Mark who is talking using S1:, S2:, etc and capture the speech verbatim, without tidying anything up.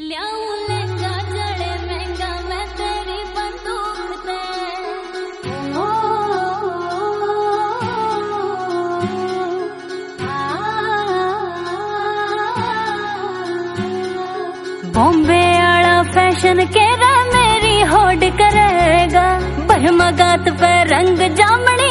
S1: लियाऊं लहंगा जड़े महंगा मैं तेरी बंदूक ते ओ, बॉम्बे आला फैशन केरा मेरी होड़ करेगा बरमगात पे रंग जामनी